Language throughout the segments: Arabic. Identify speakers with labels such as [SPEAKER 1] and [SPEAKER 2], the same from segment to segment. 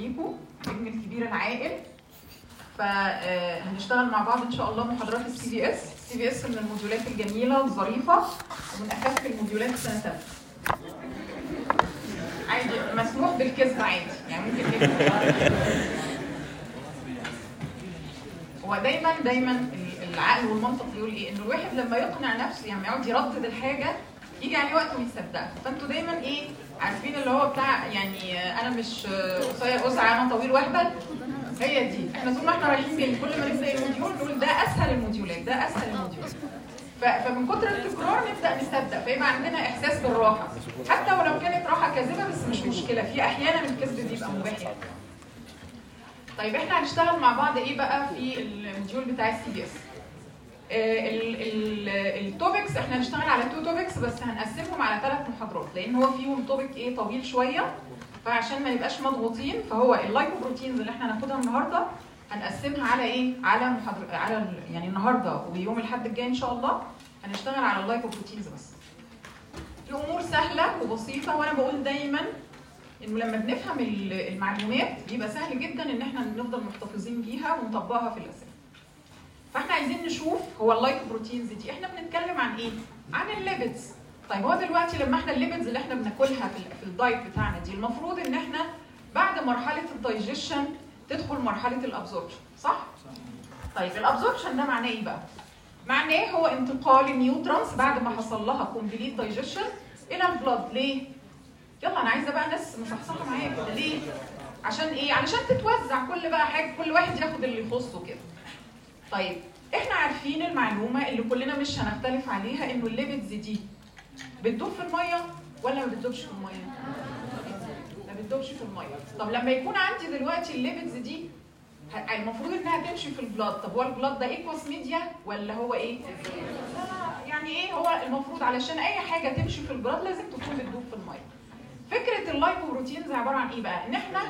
[SPEAKER 1] بيكم النجم الكبير العاقل. فهنشتغل مع بعض ان شاء الله محاضرات السي في اس. السي في اس من الموديولات الجميله الظريفه ومن اخف الموديولات سنه ثالثه. عادي مسموح بالكذب عادي، يعني ممكن نكذب. هو دايما العقل والمنطق بيقول ايه؟ انه الواحد لما يقنع نفسه، يعني يقعد يردد الحاجه يجي عليه وقت ويصدقها. فانتوا دايما ايه عارفين اللي هو بتاع يعني انا مش قصير قزعه انا طويل واهبل. هي دي احنا طول ما احنا رايحين بين كل ما نبدا الموديول نقول ده اسهل الموديولات، ده اسهل الموديولات. فمن كتر التكرار نبدا نصدق، فيبقى عندنا احساس بالراحه حتى ولو كانت راحه كاذبه، بس مش مشكله، في احيانا الكذب بيبقى مباح يعني. طيب احنا هنشتغل مع بعض ايه بقى في الموديول بتاع السي بي اس؟ التوبكس احنا هنشتغل على 2 توبكس بس هنقسمهم على 3 محاضرات، لان هو فيهم توبك ايه طويل شويه، فعشان ما نبقاش مضغوطين فهو اللايكوبروتينز اللي احنا هناخدها النهارده هنقسمها على ايه؟ على محاضره على يعني النهارده ويوم الاحد الجاي ان شاء الله هنشتغل على اللايكوبروتينز بس. الامور سهله وبسيطه، وانا بقول دايما انه لما بنفهم المعلومات بيبقى سهل جدا ان احنا نفضل محتفظين بيها ونطبقها في الاسئله. فاحنا عايزين نشوف هو اللايكوبروتينز دي احنا بنتكلم عن ايه؟ عن الليبيدز. طيب هو دلوقتي لما احنا الليبيدز اللي احنا بناكلها في الدايت بتاعنا دي المفروض ان احنا بعد مرحله الدايجيشن تدخل مرحله الابزوربشن، صح؟ طيب الابزوربشن ده معناه ايه بقى؟ معناه هو انتقال النيوترونز بعد ما حصل لها كومبليت دايجيشن الى البلاد. ليه؟ يلا انا عايزه بقى ناس مصحصحه معايا كده. ليه؟ عشان ايه؟ علشان تتوزع كل بقى حاجه، كل واحد ياخد اللي يخصه كده. طيب احنا عارفين المعلومه اللي كلنا مش هنختلف عليها انه الليبيدز دي بتدوب في الميه ولا ما بتدوبش في الميه؟ ما بتدوبش في الميه. طب لما يكون عندي دلوقتي الليبيدز دي المفروض انها تمشي في البلاد، طب هو البلاد ده ايكوس ميديا ولا هو ايه؟ يعني ايه هو المفروض علشان اي حاجه تمشي في البلاد لازم تكون بتدوب في الميه. فكره اللايكوبروتينز عباره عن ايه بقى؟ ان احنا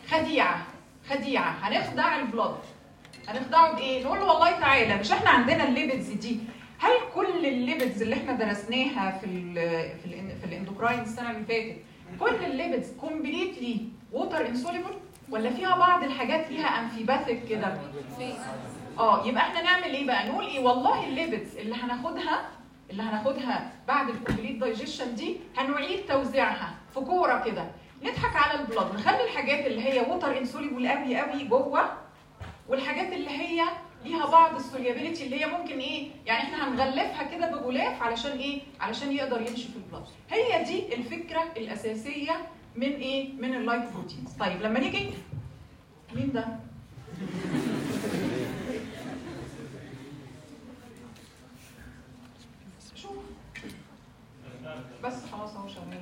[SPEAKER 1] خديعه هنخدع البلاد. هنخدعه بايه؟ نقول له والله تعالى مش احنا عندنا الليبيدز دي، هل كل الليبيدز اللي احنا درسناها في الاندوكراين السنه اللي فاتت كل الليبيدز كومبليتلي ووتر انسوليبل ولا فيها بعض الحاجات ليها امفيباثيك كده؟ يبقى احنا نعمل ايه بقى؟ نقول ايه؟ والله الليبيدز اللي هناخدها بعد الكومبليت دايجيشن دي هنعيد توزيعها في كوره كده، نضحك على البلاد، نخلي الحاجات اللي هي ووتر انسوليبل قوي جوه، والحاجات اللي هي ليها بعض السوليابيليتي اللي هي ممكن ايه؟ يعني احنا هنغلفها كده بغلاف علشان ايه؟ علشان يقدر يمشي في البلاد. هي دي الفكره الاساسيه من ايه؟ من اللايكوبروتينز. طيب لما نيجي مين ده؟ شوف بس خلاص اهو شغال.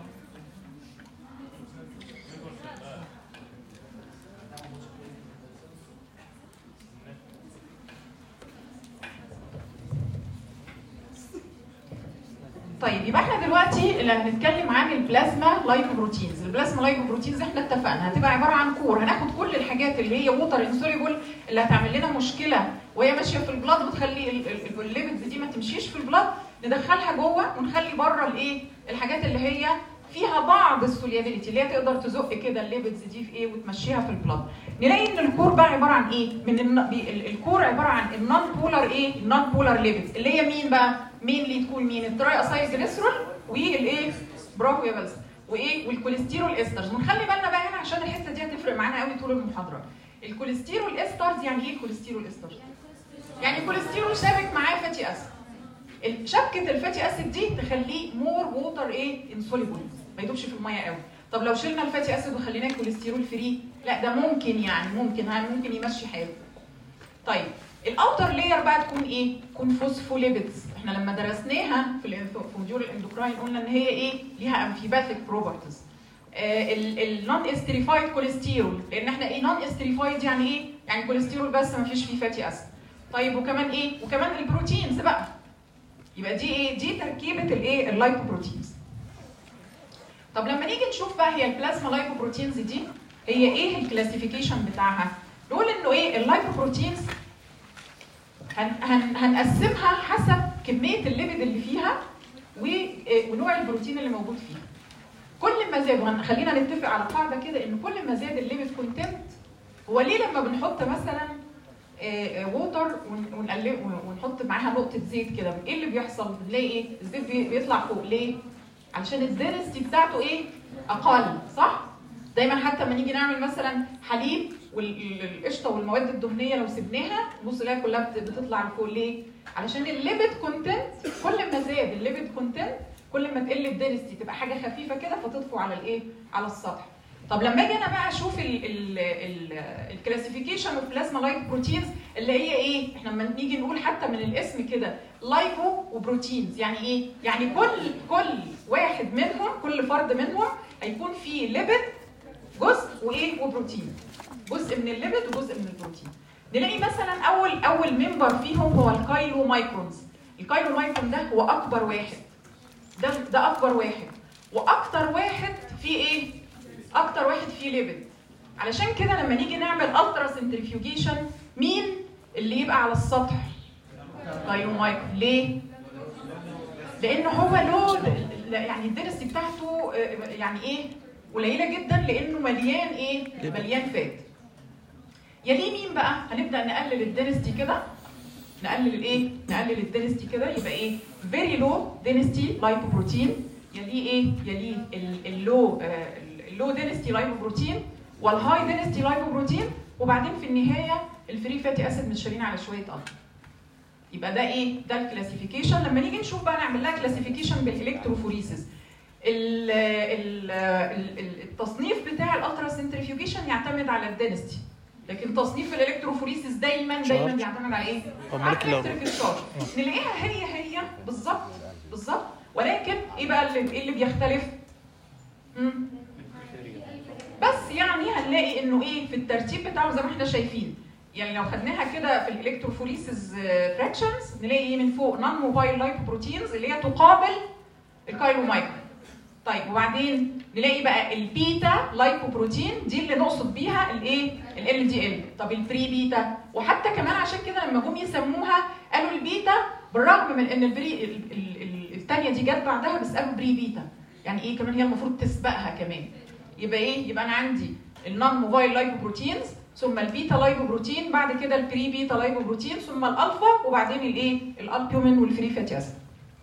[SPEAKER 1] طيب يبقى احنا دلوقتي اللي هنتكلم عن البلازما لايكوبروتينز. البلازما لايكوبروتينز احنا اتفقنا هتبقى عباره عن كور، هناخد كل الحاجات اللي هي ووتر انسوليبل اللي هتعمل لنا مشكله وهي ماشيه في البلاد بتخلي الليبيدز دي ما تمشيش في البلاد، ندخلها جوه ونخلي بره الايه؟ الحاجات اللي هي فيها بعض السوليابيليتي اللي هي تقدر تزق كده الليبيدز دي في ايه وتمشيها في البلاد. نلاقي ان الكور بقى عباره عن ايه؟ الكور عباره عن النون بولار ايه؟ النون بولار ليبيدز اللي هي مين بقى؟ مين اللي تكون مين؟ التراي اسايل جليسرول والايه؟ برافو يا بلسم. وايه؟ والكوليسترول استرز. ونخلي بالنا بقى هنا عشان الحته دي هتفرق معانا قوي طول المحاضره. الكوليسترول استرز يعني ايه الكوليسترول استرز؟ يعني الكوليسترول شابك معاه فاتي اسيد. شبكه الفاتي اسيد دي تخليه مور ووتر ايه؟ انسوليبل، ما يدوبش في الميه قوي. طب لو شلنا الفاتي اسيد وخليناه كوليسترول فري، لا ده ممكن يعني ممكن يمشي حاله. طيب الاوتر لاير بقى تكون ايه؟ تكون فوسفوليبيدز. احنا لما درسناها في موديول الاندوكراين قلنا ان هي ايه؟ ليها امفيباثيك بروبرتيز. النون استريفايد كوليسترول، لان احنا ايه نون استريفايد يعني ايه؟ يعني كوليسترول بس ما فيش فيه فاتي اسيد. طيب وكمان ايه؟ وكمان البروتينز بقى. يبقى دي ايه؟ دي تركيبه الايه؟ اللايكوبروتينز. طب لما نيجي نشوف بقى هي البلازما لايكوبروتينز دي هي ايه الكلاسيفيكيشن بتاعها؟ نقول انه ايه؟ اللايكوبروتينز هنقسمها حسب كميه الليبيد اللي فيها ونوع البروتين اللي موجود فيها. كل ما زاد، خلينا نتفق على قاعده كده ان كل ما زاد الليبيد كونتنت، هو ليه لما بنحط مثلا ووتر ونحط معاها نقطه زيت كده، ايه اللي بيحصل؟ بنلاقي ايه؟ الزيت بيطلع فوق. ليه؟ علشان الدنسيتي بتاعته ايه؟ اقل، صح؟ دايما حتى لما نيجي نعمل مثلا حليب والقشطه والمواد الدهنيه لو سبناها بص نلاقي كلها بتطلع لفوق. ليه؟ علشان الليبيد كونتنت كل ما زاد الليبيد كونتنت كل ما تقل الدنسيتي، تبقى حاجه خفيفه كده فتطفو على الايه؟ على السطح. طب لما اجي انا بقى اشوف الكلاسيفيكيشن اوف بلازما لايك بروتينز اللي هي ايه؟ احنا لما نيجي نقول حتى من الاسم كده لايبو وبروتينز، يعني ايه؟ يعني كل واحد منهم، كل فرد منهم هيكون فيه ليبيد جزء وايه؟ وبروتين. جزء من الليبيد وجزء من البروتين. نلاقي مثلا اول ممبر فيهم هو الكايلو مايكرونز. الكايلو مايكرون ده هو اكبر واحد. ده اكبر واحد، واكتر واحد فيه ايه؟ اكتر واحد فيه ليبيد. علشان كده لما نيجي نعمل الترا سنتريفيوجيشن مين اللي يبقى على السطح؟ كايلو مايكرون. ليه؟ لان هو له يعني الدنسيتي بتاعته يعني ايه؟ قليله جدا، لانه مليان ايه؟ مليان فات. يليه مين بقى؟ هنبدا نقلل الدنسيتي كده، نقلل الايه؟ نقلل الدنسيتي كده، يبقى ايه؟ فيري لو دنسيتي لايبوبروتين. يليه ايه؟ يليه اللو دنسيتي لايبوبروتين والهاي دنسيتي لايبوبروتين، وبعدين في النهايه الفري فاتي اسيد متشالين على شويه قطر. يبقى ده ايه؟ ده الكلاسيفيكيشن. لما نيجي نشوف بقى نعمل لها كلاسيفيكيشن بالالكتروفوريسيس. التصنيف بتاع الالترا سنتريفيوجيشن يعتمد على الدنسيتي، لكن تصنيف الالكتروفوريسيس دايما بيعتمد على ايه؟ على الالكتريك تشارج. نلاقيها هي بالظبط، ولكن ايه بقى اللي بيختلف؟ بس يعني هنلاقي انه ايه؟ في الترتيب بتاعه زي ما احنا شايفين. يعني لو خدناها كده في الالكتروفوريسيس فراكشنز نلاقي ايه من فوق؟ نون موبايل لايبوبروتينز اللي هي تقابل الكايلو مايكرون. طيب وبعدين نلاقي بقى البيتا لايبوبروتين دي اللي نقصد بيها الايه؟ ال دي ال. طب البري بيتا، وحتى كمان عشان كده لما جم يسموها قالوا البيتا بالرغم من ان الثانيه دي جت بعدها، بس قالوا بري بيتا. يعني ايه كمان؟ هي المفروض تسبقها كمان. يبقى ايه؟ يبقى انا عندي النون موبايل لايبوبروتينز، ثم البيتا لايبوبروتين، بعد كده البري بيتا لايبوبروتين، ثم الالفا، وبعدين الايه؟ الالبيومين والفري فاتي اسيد.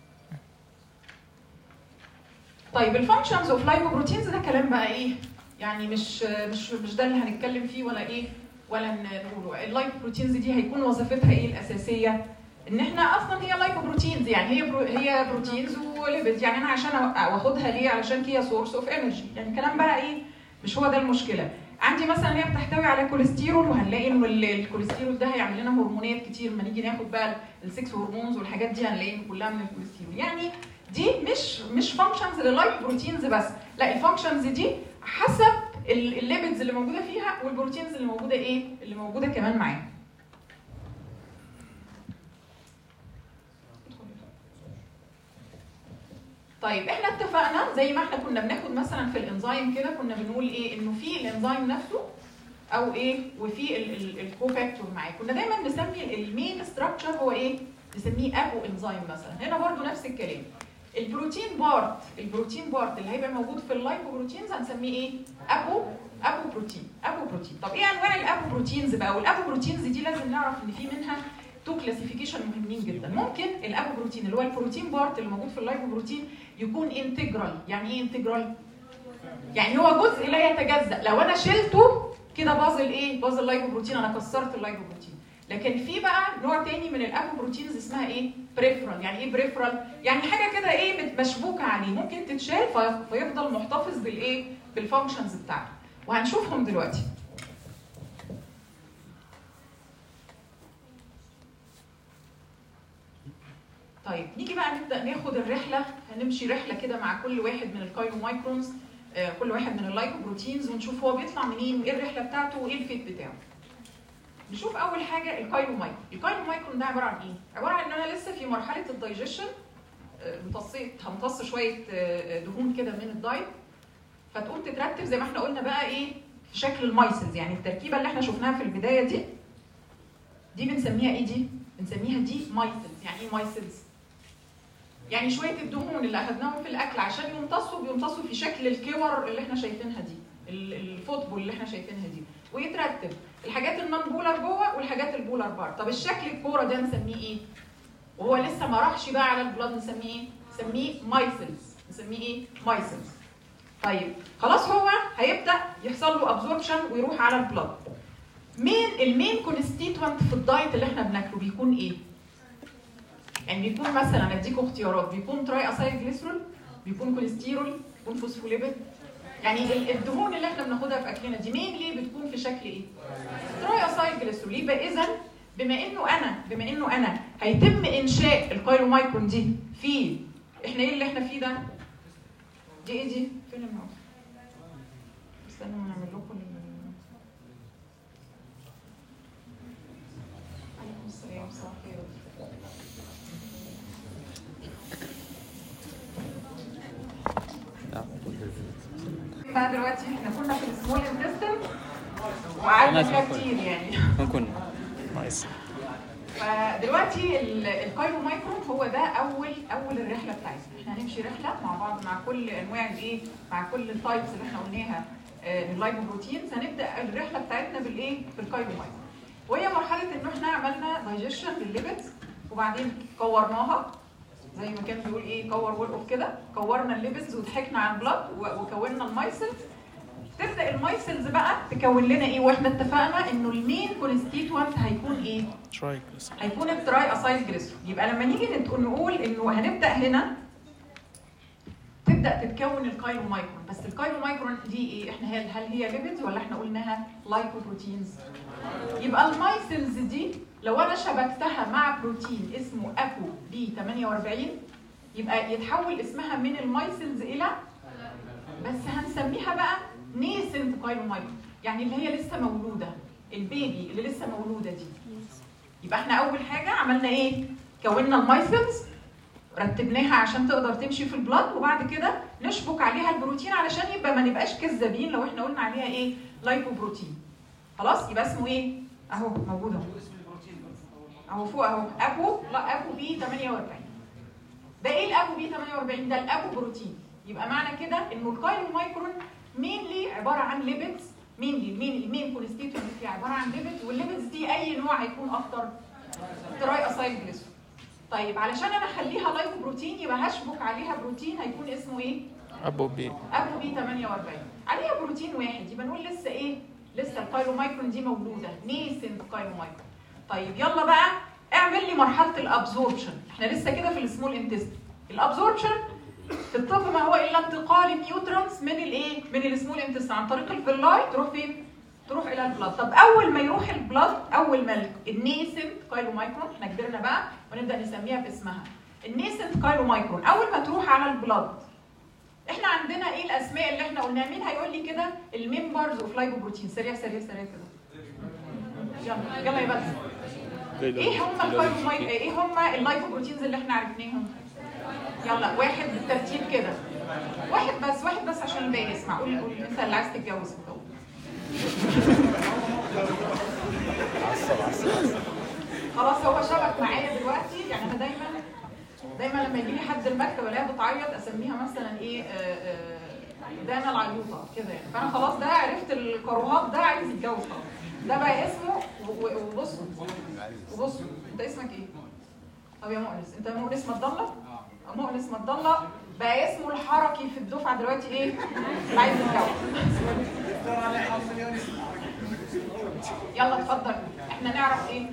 [SPEAKER 1] طيب الفانكشنز اوف لايبوبروتينز ده كلام بقى ايه؟ يعني مش ده اللي هنتكلم فيه ولا ايه؟ ولا نقوله. اللايبوبروتينز دي هيكون وظيفتها ايه الاساسيه؟ ان احنا اصلا هي لايبوبروتينز، يعني هي بروتينز وليبيد. يعني انا عشان واخدها ليه؟ علشان هي سورس اوف انرجي. يعني كلام بقى ايه؟ مش هو ده المشكله. عندي مثلا هي بتحتوي على كوليسترول، وهنلاقي انه الكوليسترول ده هيعمل لنا هرمونات كتير. لما نيجي ناخد بقى السكس هرمونز والحاجات دي هنلاقي كلها من الكوليسترول. يعني دي مش فانكشنز لللايبوبروتينز بس، لا الفانكشنز دي حسب الليبيدز اللي موجوده فيها والبروتينز اللي موجوده ايه؟ اللي موجوده كمان معاها. طيب احنا اتفقنا زي ما احنا كنا بناخد مثلا في الانزيم كده، كنا بنقول ايه؟ انه في الانزيم نفسه او ايه؟ وفي الكوفاكتور معاه. كنا دايما نسمي المين ستراكشر هو ايه؟ نسميه ابو انزيم مثلا. هنا برضو نفس الكلام. البروتين بارت اللي هيبقى موجود في اللايبوبروتينز هنسميه ايه؟ ابو بروتين. طب ايه انواع الابو بروتينز بقى؟ والابو بروتينز دي لازم نعرف ان في منها تو كلاسيفيكيشن مهمين جدا. ممكن الابو بروتين اللي هو البروتين بارت اللي موجود في اللايبوبروتين يكون انتجرال. يعني ايه انتجرال؟ يعني هو جزء لا يتجزأ. لو انا شلته كده باظ الايه؟ باظ اللايبوبروتين، انا كسرت اللايبوبروتين. لكن في بقى نوع تاني من الابو بروتينز اسمها ايه؟ بريفرال. يعني ايه بريفرال؟ يعني حاجه كده ايه؟ مشبوكه عليه، ممكن تتشال فيفضل محتفظ بالايه؟ بالفانكشنز بتاعته، وهنشوفهم دلوقتي. طيب نيجي بقى نبدا ناخد الرحله، هنمشي رحله كده مع كل واحد من الكايلو مايكرونز، كل واحد من اللايبوبروتينز، ونشوف هو بيطلع منين وايه الرحله بتاعته وايه الفيت بتاعه. نشوف اول حاجه الكايلو مايكرون. الكايلو مايكرون ده عباره عن ايه؟ عباره عن ان انا لسه في مرحله الدايجيشن، همتص شويه دهون كده من الدايت، فتقوم تترتب زي ما احنا قلنا بقى ايه؟ في شكل المايسلز. يعني التركيبه اللي احنا شفناها في البدايه دي بنسميها ايه؟ دي بنسميها دي مايسلز. يعني ايه مايسلز؟ يعني شويه الدهون اللي اخذناهم في الاكل عشان بيمتصوا في شكل الكور اللي احنا شايفينها دي، الفوتبول اللي احنا شايفينها دي، ويترتب الحاجات النون بولر جوه والحاجات البولر بره. طب الشكل الكوره ده نسميه ايه؟ وهو لسه ما راحش بقى على البلاد نسميه ايه؟ نسميه مايسلز. نسميه ايه؟ مايسلز. طيب خلاص هو هيبدا يحصل له ابزوربشن ويروح على البلاد. المين كونستيتوينت في الدايت اللي احنا بناكله بيكون ايه؟ يعني بيكون مثلا اديكم اختيارات، بيكون تراي اسايل جليسرول، بيكون كوليسترول، بيكون فوسفوليبيد. يعني الدهون اللي احنا بناخدها في اكلنا دي مينلي بتكون في شكل ايه؟ تراي اسايل جليسرول. يبقى اذا بما انه انا هيتم انشاء الكايلومايكرون دي في احنا ايه اللي احنا فيه ده؟ دي ايه دي؟ فين الماوس؟ استنوا نعمل لكم عليكم السلام صباح الخير. بقى دلوقتي احنا كنا في السمول انتستين وقعدنا فيها كتير يعني.
[SPEAKER 2] كنا نايس.
[SPEAKER 1] فدلوقتي الكايلومايكرون هو ده اول الرحله بتاعتنا. احنا هنمشي رحله مع بعض مع كل انواع الايه، مع كل التايبس اللي احنا قلناها لللايبوبروتينز. هنبدا الرحله بتاعتنا بالايه؟ بالكايلومايكرون. وهي مرحله انه احنا عملنا دايجيشن للليبيدز وبعدين كورناها زي ما كان بيقول ايه، كور وقف كده، كورنا الليبيدز وضحكنا على البلاد وكونا المايسلز. تبدا المايسلز بقى تكون لنا ايه؟ واحنا اتفقنا انه المين كونستيتوينت هيكون ايه؟ هيكون التراي اسايل جليسرول. يبقى لما نيجي نقول انه هنبدا هنا تبدا تتكون الكايلومايكرون. بس الكايلومايكرون دي ايه؟ احنا هل هي ليبيدز ولا احنا قلناها لايكوبروتينز؟ يبقى المايسلز دي لو انا شبكتها مع بروتين اسمه ابو بي 48 يبقى يتحول اسمها من المايسلز الى، بس هنسميها بقى نيسنت كايلومايكرون، يعني اللي هي لسه مولوده، البيبي اللي لسه مولوده دي. يبقى احنا اول حاجه عملنا ايه؟ كونا المايسلز، رتبناها عشان تقدر تمشي في البلاد، وبعد كده نشبك عليها البروتين علشان يبقى ما نبقاش كذابين لو احنا قلنا عليها ايه؟ لايكوبروتين. خلاص يبقى اسمه ايه؟ اهو موجود اهو فوق اهو، ابو بي 48. ده ايه الابو بي 48 ده؟ الابو بروتين. يبقى معنى كده انه الكايلومايكرون مينلي عباره عن ليبيدز، المين كونستيتوينت فيه عباره عن ليبيدز، والليبيدز دي اي نوع هيكون اكتر؟ تراي اسايل جليسرول. طيب علشان انا اخليها لايكوبروتين يبقى هشبك عليها بروتين هيكون اسمه ايه؟ ابو بي 48. عليها بروتين واحد، يبقى نقول لسه ايه؟ لسه الكايلومايكرون دي موجوده، نيسنت كايلومايكرون. طيب يلا بقى اعمل لي مرحله الابزوربشن. احنا لسه كده في السمول انتستين. الابزوربشن في الطب ما هو الا انتقال النيوترونز من الايه؟ من السمول انتستين عن طريق الفيلاي تروح فين؟ تروح الى البلاد. طب اول ما يروح البلاد، اول ما النيسنت كايلومايكرون، احنا كبرنا بقى ونبدا نسميها باسمها النيسنت كايلومايكرون، اول ما تروح على البلاد احنا عندنا ايه الاسماء اللي احنا قلناها؟ مين هيقول لي كده الممبرز اوف لايبوبروتين؟ سريع سريع سريع كده. يلا يا بس. ايه هم اللايبوبروتينز اللي احنا عرفناهم؟ يلا واحد بالترتيب كده. واحد بس عشان الباقي يسمع. قول انت اللي عايز تتجوز الاول. خلاص هو شبك معايا دلوقتي. يعني انا دايما لما يجي لي حد المكتب الاقيها بتعيط اسميها مثلا ايه، دانا العيوطه كده يعني. فانا خلاص ده عرفت الكروهات ده عايز يتجوز خلاص. ده بقى اسمه. وبصوا انت اسمك ايه؟ طب يا مؤنس، انت مؤنس مضله؟ مؤنس مضله بقى اسمه الحركي في الدفعه دلوقتي ايه؟ عايز يتجوز. يلا اتفضل. احنا نعرف ايه؟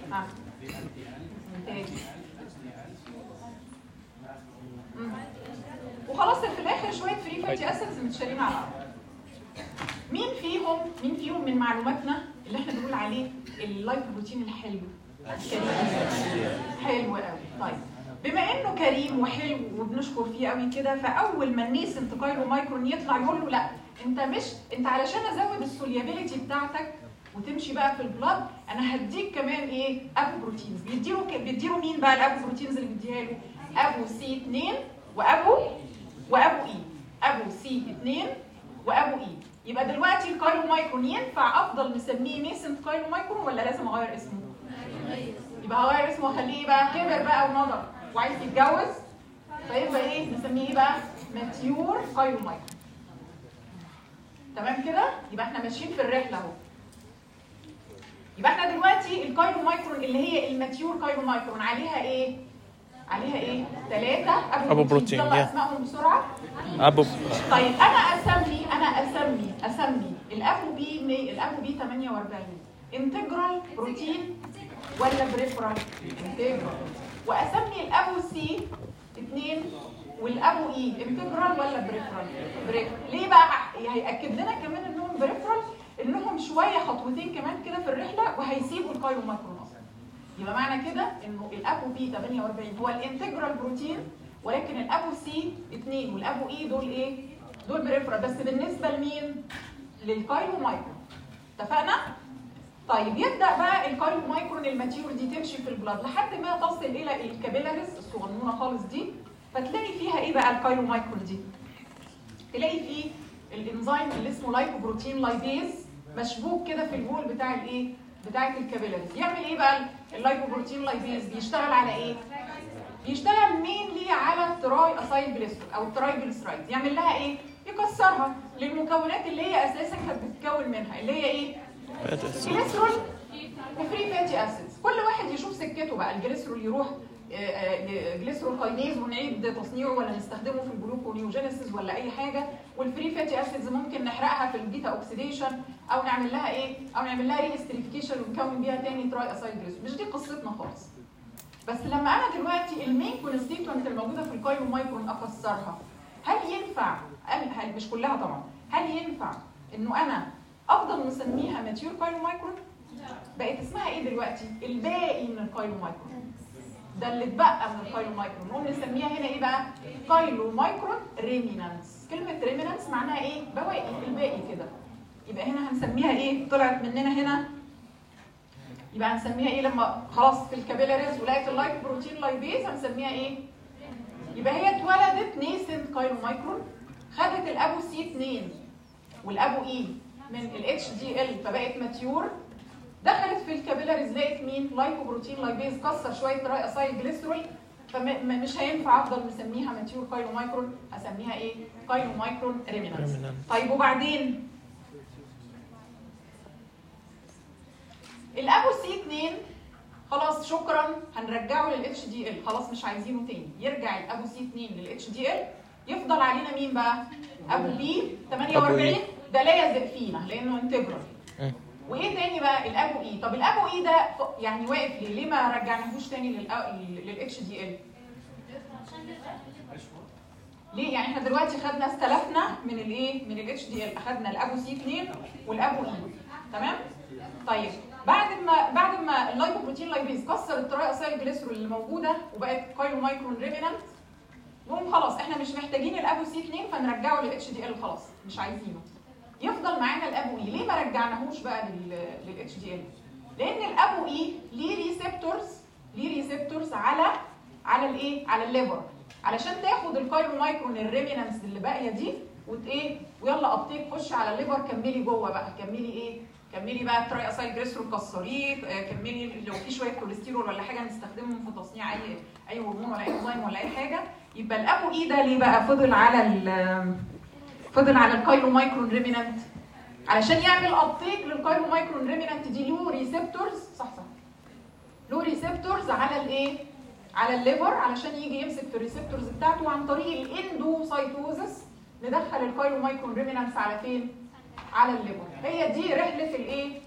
[SPEAKER 1] وخلاص في الاخر شويه فري فاتي اسيدز متشالين على الارض. مين فيهم من معلوماتنا اللي احنا بنقول عليه اللايبوبروتين الحلو؟ حلو قوي. طيب بما انه كريم وحلو وبنشكر فيه قوي كده، فاول ما النيسنت كايلومايكرون يطلع يقول له لا انت علشان ازود السوليابيليتي بتاعتك وتمشي بقى في البلاد انا هديك كمان ايه؟ ابو بروتينز. بيديله مين بقى الابو بروتينز اللي بيديها له؟ ابو سي 2 وابو اي. ابو سي 2 وابو اي. يبقى دلوقتي الكايلومايكرون ينفع افضل مسميه نيسنت كايلومايكرون ولا لازم اغير اسمه؟ يبقى هغير اسمه واخليه ايه بقى؟ كبر بقى ونضج وعايز يتجوز. فيبقى ايه نسميه ايه بقى؟ ماتيور كايلومايكرون. تمام كده؟ يبقى احنا ماشيين في الرحله اهو. يبقى احنا دلوقتي الكايلومايكرون اللي هي الماتيور كايلومايكرون عليها ايه؟ عليها ايه؟ 3 ابو بروتين. يلا اسمائهم بسرعه. طيب انا اسمي الابو بي 48 انتجرال بروتين ولا بريفرال؟ انتجرال. واسمي الابو سي 2 والابو اي انتجرال ولا بريفرال؟ بريفرال. ليه بقى؟ هياكد لنا كمان انهم بريفرال، انهم شويه خطوتين كمان كده في الرحله وهيسيبوا الكايلومايكرون اصلا. يبقى معنى كده انه الابو بي 48 هو الانتجرال بروتين، ولكن الابو سي 2 والابو اي دول ايه؟ دول بريفرال، بس بالنسبه لمين؟ للكايلومايكرون. اتفقنا؟ طيب يبدا بقى الكايلومايكرون الماتيور دي تمشي في البلاد لحد ما تصل الى الكابيلاريز الصغنونه خالص دي، فتلاقي فيها ايه بقى الكايلومايكرون دي؟ تلاقي فيه الانزيم اللي اسمه لايكوبروتين لايبيز مشبوك كده في الوول بتاع الايه؟ بتاعه الكابيلاريز. يعمل ايه بقى اللايكوبروتين لايبيز؟ بيشتغل على ايه؟ بيشتغل مينلي على التراي اسايل جليسرول او الترايجليسرايد. يعمل لها ايه؟ يكسرها للمكونات اللي هي اساسا كانت بتتكون منها، اللي هي ايه؟ جليسرول وفري فاتي اسيدز. كل واحد يشوف سكته بقى. الجليسرول يروح جليسرول كاينيز ونعيد تصنيعه ولا نستخدمه في الجلوكونيوجينيسيس ولا اي حاجه، والفري فاتي اسيدز ممكن نحرقها في البيتا اوكسيديشن او نعمل لها ايه؟ او نعمل لها ريستريفيكيشن ونكون بيها تاني تراي اسايل جليسرول. مش دي قصتنا خالص. بس لما انا دلوقتي المين كونستيتوينت الموجوده في الكايلومايكرون اكسرها، هل ينفع؟ مش كلها طبعا. هل ينفع انه انا افضل مسميها ماتيور كايلومايكرون؟ بقت اسمها ايه دلوقتي؟ الباقي من الكايلومايكرون. ده اللي اتبقى من الكايلومايكرون، نقوم نسميها هنا ايه بقى؟ كايلومايكرون ريمينانس. كلمه ريمينانس معناها ايه؟ بواقي، الباقي كده. يبقى هنا هنسميها ايه؟ طلعت مننا هنا. يبقى هنسميها ايه لما خلاص في الكابيلاريز ولقيت اللايكوبروتين لايبيز؟ هنسميها ايه؟ يبقى هي اتولدت نيسنت كايلومايكرون، خدت الابو سي 2 والابو اي من الاتش دي ال فبقت ماتيور، دخلت في الكابيلاريز لقيت مين؟ لايكوبروتين لايبيز، كسر شويه تراي اسايل جليسرول، فمش هينفع افضل مسميها ماتيور كايلومايكرون، هسميها ايه؟ كايلومايكرون ريمينانس. طيب وبعدين الابو سي 2 خلاص شكرا هنرجعه للاتش دي ال، خلاص مش عايزينه تاني، يرجع الابو سي 2 للاتش دي ال. يفضل علينا مين بقى؟ ابو بي 48 ده لا يزق فينا لانه انتجرال. وايه تاني بقى؟ الابو اي. طب الابو اي ده يعني واقف ليه ما رجعناهوش تاني للاتش دي ال؟ ليه؟ يعني احنا دلوقتي خدنا استلفنا من الايه؟ من الاتش دي ال، اخدنا الابو سي 2 والابو اي. تمام؟ طيب بعد ما اللايكوبروتين لايبيز كسر التراي اسايل جليسرول اللي موجوده وبقت كايلومايكرون ريمينانت، نقوم خلاص احنا مش محتاجين الابو سي 2 فنرجعه للاتش دي ال، خلاص مش عايزينه. يفضل معانا الابو اي. ليه ما رجعناهوش بقى للاتش دي ال؟ لان الابو اي ليه ريسبتورز على الايه؟ على الليفر، علشان تاخد الكايلومايكرون الريمينانس اللي باقيه دي ويلا ابتيك خش على الليفر، كملي جوه بقى، كملي ايه؟ كملي بقى تراي اسايل جليسرول كسريه، كملي لو في شويه كوليسترول ولا حاجه نستخدمهم في تصنيع اي هرمون ولا اي انزيم ولا اي حاجه. يبقى الابو اي ده ليه بقى فضل على الكايلومايكرون ريمينانت؟ علشان يعمل ابتيك للكايلومايكرون ريمينانت دي له ريسبتورز، صح له ريسبتورز على الايه؟ على الليفر، علشان يجي يمسك في الريسبتورز بتاعته عن طريق الاندوسايتوزس ندخل الكايلومايكرون ريمينانس على فين؟ على الليفر. هي دي رحله الايه؟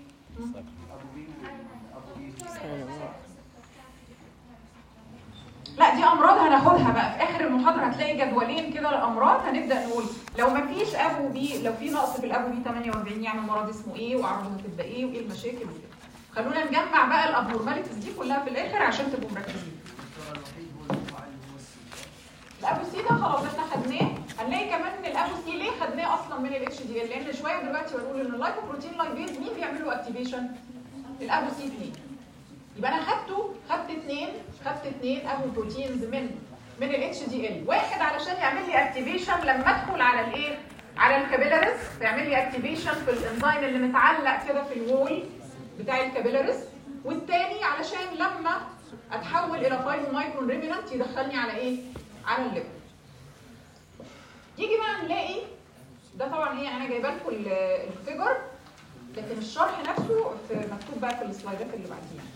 [SPEAKER 1] لا دي امراض هناخدها بقى في اخر المحاضره، هتلاقي جدولين كده للامراض، هنبدا نقول لو ما فيش ابو بي، لو في نقص في الابو بي 48 يعمل مرض اسمه ايه واعراضه هتبقى ايه وايه المشاكل وكده. خلونا نجمع بقى الابنورماليتيز دي كلها في الاخر عشان تبقوا مركزين. الابو سي ده خلاص احنا خدناه. هنلاقي كمان ان الابو سي ليه خدناه اصلا من الاتش دي ال؟ لان شويه دلوقتي بنقول ان اللايكوبروتين لايبيز مين بيعمل له اكتيفيشن؟ الابو سي 2. يبقى انا خدت اثنين ابو بروتينز من الاتش دي ال، واحد علشان يعمل لي اكتيفيشن لما ادخل على الايه؟ على الكابيلاريز، فيعمل لي اكتيفيشن في الانزيم اللي متعلق كده في الوول بتاع الكابيلاريز، والتاني علشان لما اتحول الى كايلومايكرون ريمينانت يدخلني على ايه؟ على الليفر. يجي بقى نلاقي ده طبعا هي انا جايبه لكم الفيجر، لكن الشرح نفسه مكتوب بقى في السلايدات اللي بعديها.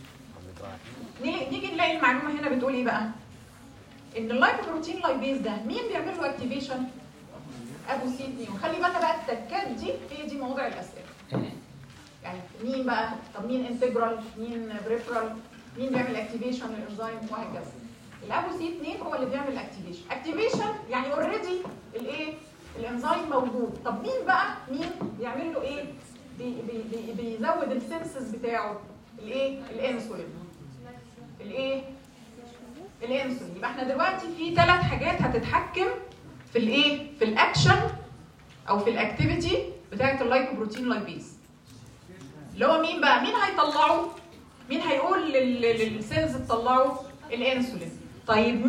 [SPEAKER 1] نيجي نلاقي المعلومه هنا بتقول ايه بقى؟ ان اللايبوبروتين لايبيز ده مين بيعمل له اكتيفيشن؟ ابو سي 2. وخلي بالنا بقى التكات دي هي دي مواضع الاسئله. يعني مين بقى؟ طب مين انتجرال؟ مين بريفرال؟ مين بيعمل اكتيفيشن للانزيم وهكذا. الابو سي 2 هو اللي بيعمل اكتيفيشن. اكتيفيشن يعني اوريدي الايه؟ الانزيم موجود. طب مين بقى؟ مين بيعمل له ايه؟ بيزود السنسز بتاعه الايه؟ الانسولين. الايه؟ الانسولين. يبقى احنا دلوقتي في 3 حاجات هتتحكم في الايه؟ في الاكشن او في الاكتيفيتي بتاعه اللايبوبروتين لايبيز. اللي هو مين بقى؟ مين هيطلعه؟ مين هيقول للسيلز تطلعوا؟ الانسولين. طيب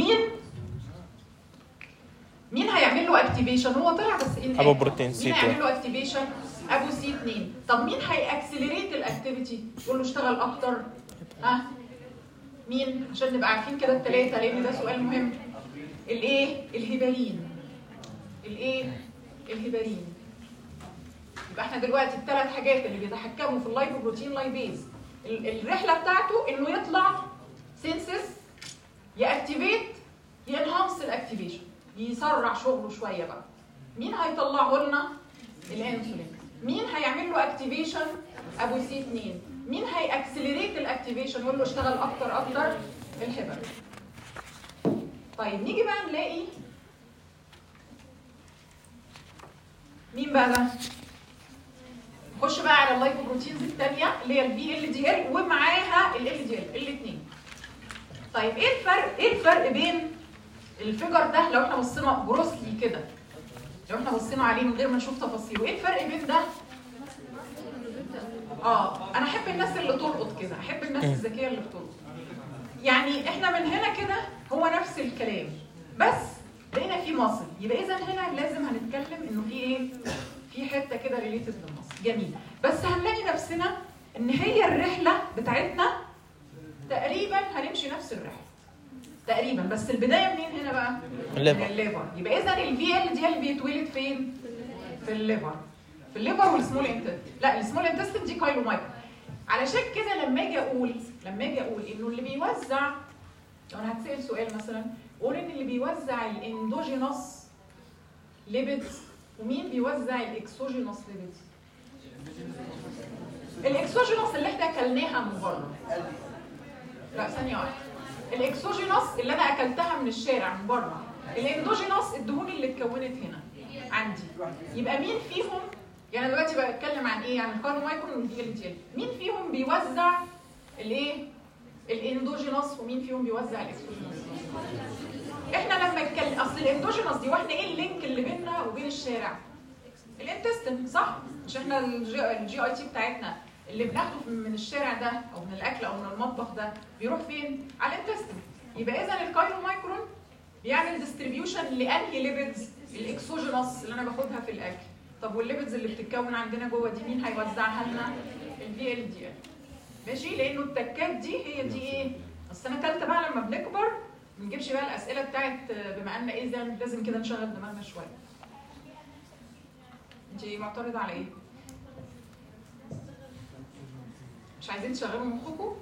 [SPEAKER 1] مين هيعمل له اكتيفيشن؟ هو طلع بس
[SPEAKER 2] ابو بروتين سي 2.
[SPEAKER 1] مين هيعمل له اكتيفيشن؟ ابو سي 2. طب مين هيأكسلريت الاكتيفيتي؟ يقول له اشتغل اكتر. ها؟ مين؟ عشان نبقى عارفين كده الثلاثه، لان ده سؤال مهم. الايه؟ الهيبرين. الايه؟ الهيبرين. يبقى احنا دلوقتي ال3 حاجات اللي بيتحكموا في اللايبوبروتين لايبيز الرحله بتاعته انه يطلع سينسس، ياكتيفيت، ينهانس الاكتيفيشن، يسرع شغله شويه بقى. مين هيطلعه لنا؟ الانسولين. مين هيعمل له اكتيفيشن؟ ابو سي 2. مين هيأكسلريت الاكتيفيشن يقول له اشتغل اكتر؟ الهبر. طيب نيجي بقى نلاقي مين بقى ده؟ نخش بقى على اللايبوبروتينز الثانيه اللي هي الفي ال دي ال ومعاها ال ال دي ال الاثنين. طيب ايه الفرق بين الفيجر ده لو احنا بصينا جروسلي كده، لو احنا بصينا عليه من غير ما نشوف تفاصيله، ايه الفرق بين ده؟ انا احب الناس اللي تلقط كده، احب الناس الذكيه اللي بتلقط. يعني احنا من هنا كده هو نفس الكلام بس لقينا فيه مصل، يبقى اذا هنا لازم هنتكلم انه في ايه؟ في حته كده ريليتد للمصل. جميل. بس هنلاقي نفسنا ان هي الرحله بتاعتنا تقريبا هنمشي نفس الرحله تقريبا، بس البدايه منين هنا بقى؟ من الليفر. يبقى اذا الفي ال دي اللي بيتولد فين؟ في الليفر. في الليفر والسمول انتستين. لا السمول انتستين دي كايلومايكرو. علشان كده لما اجي اقول انه اللي بيوزع، لو انا هتسال سؤال مثلا قول ان اللي بيوزع الاندوجينوس ليبيدز ومين بيوزع الاكسوجينوس ليبيدز؟ الاكسوجينوس اللي احنا اكلناها من بره. لا ثانيه واحده. الاكسوجينوس اللي انا اكلتها من الشارع من بره. الاندوجينوس الدهون اللي اتكونت هنا عندي. يبقى مين فيهم؟ يعني دلوقتي بتكلم عن ايه؟ عن الكاربومايكرون والدي ال دي ال. مين فيهم بيوزع الايه؟ الاندوجينوس ومين فيهم بيوزع الاكسوجينوس؟ احنا لما نتكلم اصل الاندوجينوس دي واحنا ايه اللينك اللي بيننا وبين الشارع؟ الانتستين صح؟ مش احنا الجي اي تي بتاعتنا اللي بناخده من الشارع ده او من الاكل او من المطبخ ده بيروح فين؟ على الانتستين. يبقى اذا الكايرومايكرون بيعمل ديستريبيوشن لانهي ليبيدز؟ الاكسوجينوس اللي انا باخدها في الاكل. طب والليبيدز اللي بتتكون عندنا جوه دي مين هيوزعها لنا؟ الفي ال دي ال. ماشي؟ لانه التكات دي هي دي ايه؟ اصل انا ثالثه بقى لما بنكبر ما نجيبش بقى الاسئله بتاعت بما ان اذا لازم كده نشغل دماغنا شويه. انت معترضه على ايه؟ مش عايزين تشغلوا مخكم؟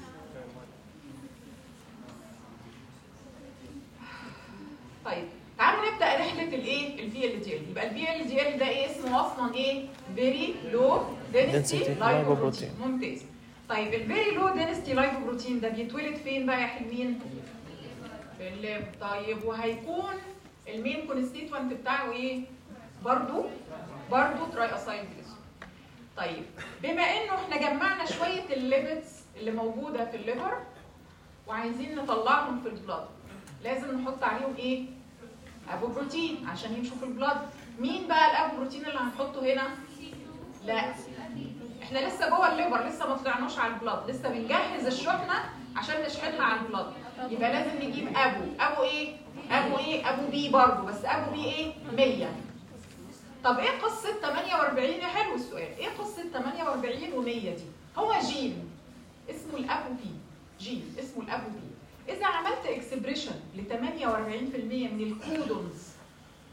[SPEAKER 1] طيب تعالوا نبدا رحله الايه؟ الفي ال دي ال. يبقى الفي ال دي ال ده ايه اسمه اصلا ايه؟ فيري لو دنسيتي لايبوبروتين. ممتاز. طيب الفيري لو دنسيتي لايبوبروتين ده بيتولد فين بقى يا حلوين؟ في الليف. طيب وهيكون المين كونستيتوانت بتاعه ايه؟ برضو تراي اسايل جليسرول. طيب بما انه احنا جمعنا شويه الليبيدز اللي موجوده في الليفر وعايزين نطلعهم في البلاد، لازم نحط عليهم ايه؟ ابو بروتين عشان يمشوا في البلاد. مين بقى الابو بروتين اللي هنحطه هنا؟ لا احنا لسه جوه الليفر، لسه ما طلعناش على البلاد، لسه بنجهز الشحنه عشان نشحنها على البلاد. يبقى لازم نجيب ابو ايه؟ ابو بي برضه، بس ابو بي ايه؟ 100. طب ايه قصه 48؟ يا حلو السؤال. ايه قصه 48 و100 دي؟ هو جين اسمه الابو بي، جين اسمه الابو بي. اذا عملت اكسبريشن ل 48% من الكودونز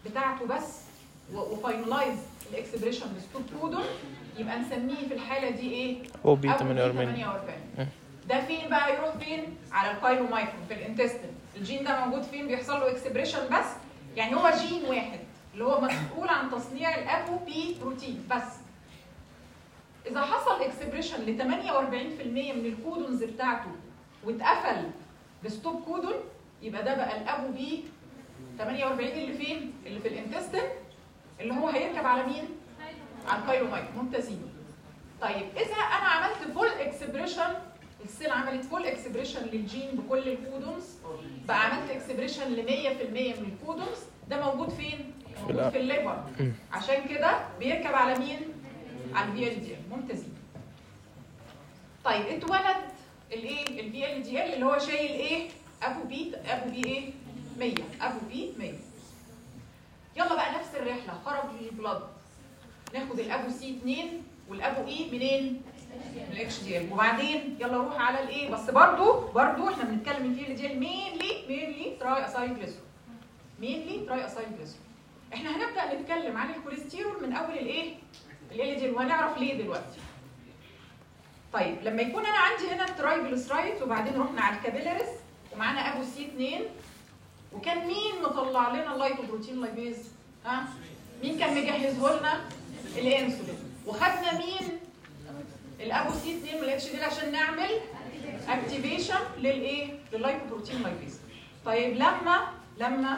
[SPEAKER 1] بتاعته بس وفاينلايز الاكسبريشن للستوب كودون، يبقى نسميه في الحاله دي ايه؟
[SPEAKER 2] او بي 48.
[SPEAKER 1] ده فين بقى؟ يروح فين؟ على الكايلومايكرون في الانتستين. الجين ده موجود فين؟ بيحصل له اكسبريشن بس، يعني هو جين واحد اللي هو مسؤول عن تصنيع الابو بي بروتين بس. اذا حصل اكسبريشن ل 48% من الكودونز بتاعته واتقفل بستوب كودون، يبقى ده بقى الابو بي 48 اللي فين؟ اللي في الانتستين، اللي هو هيركب على مين؟ على الكايلومايكرون. ممتازين. طيب اذا انا عملت فول اكسبريشن، السيل عملت فول اكسبريشن للجين بكل الكودونز، بقى عملت اكسبريشن ل 100% من الكودونز، ده موجود فين؟ موجود في الليفر. عشان كده بيركب على مين؟ على الفي ال دي ال. ممتازين. طيب اتولد الايه؟ الفي ال دي ال اللي هو شايل ايه؟ ابو بي ايه؟ 100. ابو بي 100. يلا بقى نفس الرحله، خرج البلاد، ناخد الابو سي 2 والابو اي منين؟ من الاتش دي ال. وبعدين يلا نروح على الايه؟ بس برضو احنا بنتكلم الفي ال دي ال مينلي تراي اسايل جليسرول. مينلي تراي اسايل جليسرول. احنا هنبدا نتكلم عن الكوليسترول من اول الايه؟ ال دي ال، وهنعرف ليه دلوقتي. طيب لما يكون انا عندي هنا الترايجليسرايد وبعدين رحنا على الكابيلاريز ومعانا ابو سي 2، وكان مين مطلع لنا اللايكوبروتين لايبيز؟ ها؟ مين كان مجهزه لنا؟ الانسولين. وخدنا مين؟ الابو سي 2 من الاتش دي ال عشان نعمل اكتيفيشن للايه؟ لللايكوبروتين لايبيز. طيب لما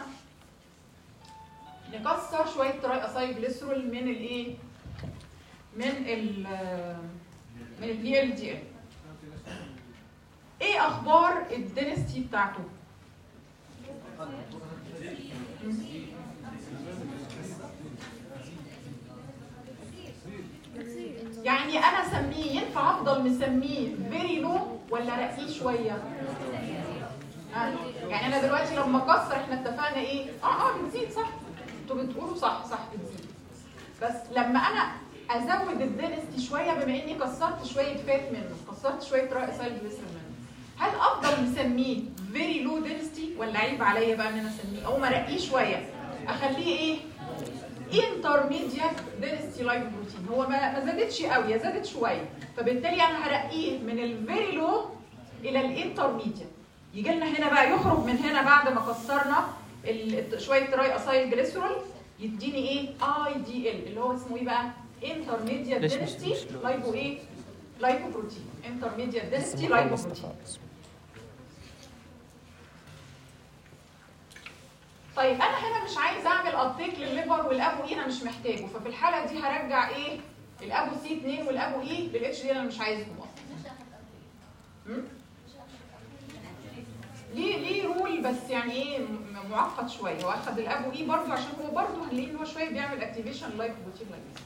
[SPEAKER 1] نكسر شويه تراي اسايل جليسرول من الايه؟ من الفي ال دي ال، ايه اخبار الدنستي بتاعته؟ يعني انا اسميه، ينفع افضل مسميه فيري لو ولا رقيه شويه؟ يعني انا دلوقتي لما اكسر احنا اتفقنا ايه؟ بتزيد صح؟ انتوا بتقولوا صح بتزيد. بس لما انا ازود الدنستي شويه، بما اني كسرت شويه فات منه، كسرت شويه راسايل جليسرول منه، هل افضل مسميه فيري لو دنستي ولا عيب عليا بقى ان انا اسميه او مرقيه شويه؟ اخليه ايه؟ انترميديات دنستي لايكوبروتين. هو ما زادتش قوي، هي زادت شويه، فبالتالي انا هرقيه من الفيري لو الى الانترميديات. يجي لنا هنا بقى، يخرج من هنا بعد ما كسرنا شويه تراي اسايل جليسرول، يديني ايه؟ اي دي ال اللي هو اسمه ايه بقى؟ انترميديات دنستي لايكو ايه؟ لايكوبروتين. انترميديات دنستي لايكوبروتين. طيب انا هنا مش عايز اعمل ابتيك للليفر والابو اي، انا مش محتاجه، ففي الحاله دي هرجع ايه؟ الابو سي 2 والابو اي للاتش دي، انا مش عايزهم اصلا. ليه رول بس يعني ايه معقد شويه. هو اخد الابو اي برضه عشان هو برضه هنلاقيه ان هو شويه بيعمل اكتيفيشن لايكوبروتين لايبيز.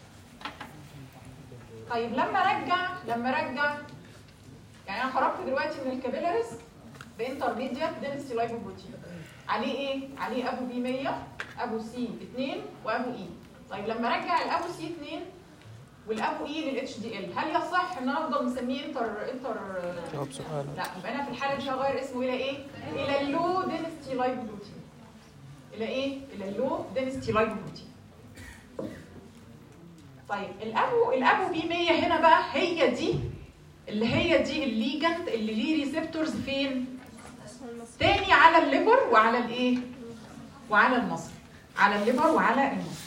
[SPEAKER 1] طيب لما رجع يعني انا خرجت دلوقتي من الكابيلاريز بانترميديات دنسيتي لايكوبروتين، عليه ايه؟ عليه ابو بي 100، ابو سي 2 وابو اي. طيب لما رجع الابو سي 2 والابو اي للاتش دي ال، هل يصح ان انا افضل مسميه لا، يبقى انا في الحاله دي هغير اسمه الى ايه؟ الى اللو دنسيتي لايكوبروتين. الى ايه؟ الى اللو دنسيتي لايكوبروتين. طيب الابو بي 100 هنا بقى هي دي الليجند اللي ليه ريسبتورز فين؟ تاني على الليفر وعلى الايه؟ وعلى المصل. على الليفر وعلى المصل.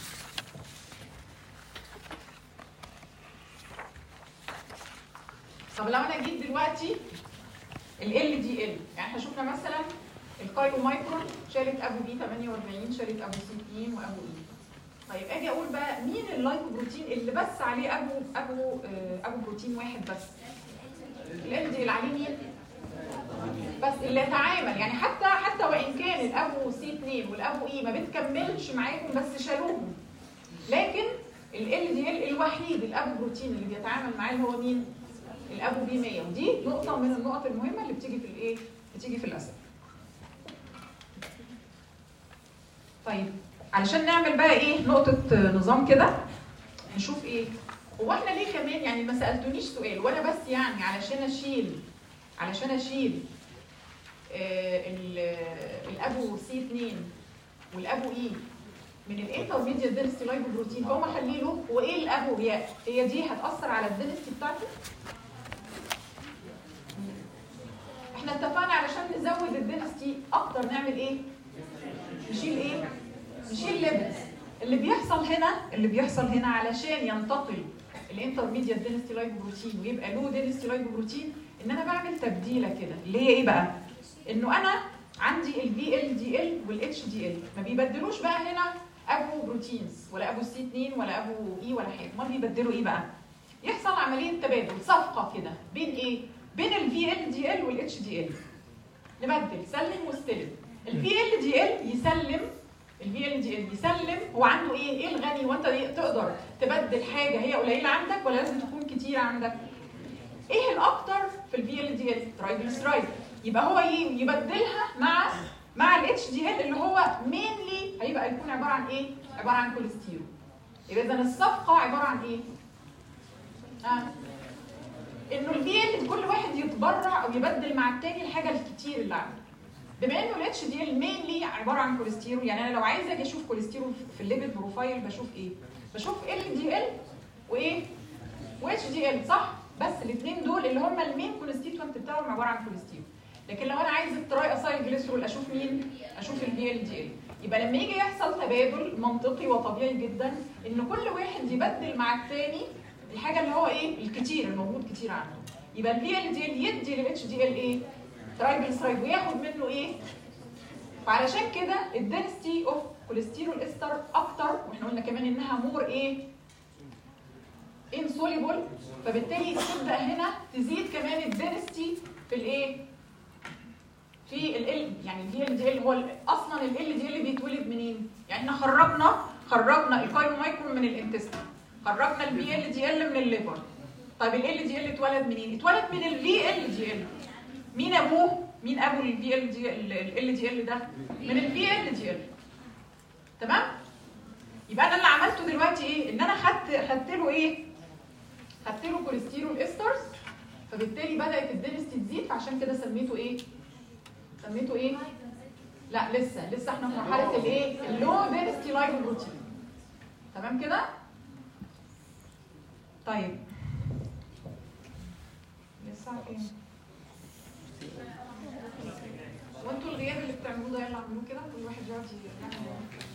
[SPEAKER 1] طب لو انا جيت دلوقتي ال دي ال، يعني احنا شفنا مثلا الكايلومايكرون شالت ابو بي 48، شالت ابو سي 2 وابو اي. طيب اجي اقول بقى مين اللايكوبروتين اللي بس عليه ابو بروتين واحد بس؟ ال دي ال عليه مين؟ بس اللي يتعامل، يعني حتى وان كان الابو سي 2 والابو اي ما بتكملش معاكم بس شالوهم، لكن ال دي ال الوحيد الابو بروتين اللي بيتعامل معاه اللي هو مين؟ الابو بي 100. ودي نقطه من النقط المهمه اللي بتيجي في الايه؟ بتيجي في الاسئله. طيب علشان نعمل بقى ايه؟ نقطه نظام كده، نشوف ايه؟ هو احنا ليه كمان يعني ما سالتونيش سؤال وانا بس يعني علشان اشيل الابو سي 2 والابو اي من الانترميديت دنسيتي لايبوبروتين، فهم خليه له. وايه الابو ياء؟ هي دي هتاثر على الدنسيتي بتاعته. احنا اتفقنا علشان نزود الدنسيتي اكتر نعمل ايه؟ نشيل ايه؟ نشيل ليبيدز. اللي بيحصل هنا علشان ينتقل الانترميديت دنسيتي لايبوبروتين ويبقى له دنسيتي لايبوبروتين، ان انا بعمل تبديله كده اللي هي ايه بقى؟ انه انا عندي الفي ال دي ال والاتش دي ال، ما بيبدلوش بقى هنا ابو بروتينز ولا ابو سي 2 ولا ابو اي ولا حاجه، ما بيبدلوا ايه بقى؟ يحصل عمليه تبادل، صفقه كده بين ايه؟ بين الفي ال دي ال والاتش دي ال. نبدل، سلم واستلم. الفي ال دي ال يسلم، الفي ال دي ال يسلم. هو عنده ايه؟ ايه الغني؟ وانت تقدر تبدل حاجه هي قليله عندك ولا لازم تكون كتير عندك؟ ايه الاكتر في الفي ال دي ال؟ ترايجليسرايد. يبقى هو يبدلها مع الاتش دي ال اللي هو مينلي هيبقى يكون عباره عن ايه؟ عباره عن كوليسترول. يبقى اذا الصفقه عباره عن ايه؟ انه الفي ال كل واحد يتبرع او يبدل مع الثاني الحاجه الكتير اللي عنده. بما انه الاتش دي ال مينلي عباره عن كوليسترول، يعني انا لو عايزه اجي اشوف كوليسترول في الليبيد بروفايل بشوف ايه؟ بشوف ال دي ال وايه؟ واتش دي ال، صح؟ بس الاثنين دول اللي هم المين كونستيتوينت بتاعهم عباره عن كوليسترول. لكن لو انا عايز التراي اسايل جليسرول اشوف مين؟ اشوف الفي ال دي ال. يبقى لما يجي يحصل تبادل منطقي وطبيعي جدا ان كل واحد يبدل مع الثاني الحاجه اللي هو ايه؟ الكتير الموجود كتير عنده. يبقى الفي ال دي ال يدي للاتش دي ال ايه؟ ترايجليسرايد وياخد منه ايه؟ فعلشان كده الدنسيتي اوف كوليسترول استر اكتر، واحنا قلنا كمان انها مور ايه؟ انسوليبل، فبالتالي تبدا هنا تزيد كمان الدنسيتي في الايه؟ في ال يعني الفي ال دي ال. هو اصلا ال دي ال بيتولد منين؟ يعني احنا خرجنا الكايلومايكرون من الانتستين، خرجنا الفي ال دي ال من الليفر. طيب ال دي ال اتولد منين؟ اتولد من الفي ال دي ال. مين ابوه؟ مين ابو الفي ال دي ال ده؟ من الفي ال دي ال. تمام؟ يبقى انا اللي عملته دلوقتي ايه؟ ان انا خدت له ايه؟ خدت له كوليسترول استرز، فبالتالي بدات الدنسيتي تزيد، فعشان كده سميته ايه؟ سميته ايه؟ لا لسه احنا في مرحله الايه؟ اللو دنسيتي لايبوبروتين. تمام كده؟ طيب لسه كام؟ وانتوا الغياب اللي بتعملوه ده يلا اعملوه كده، كل واحد يقعد يعمل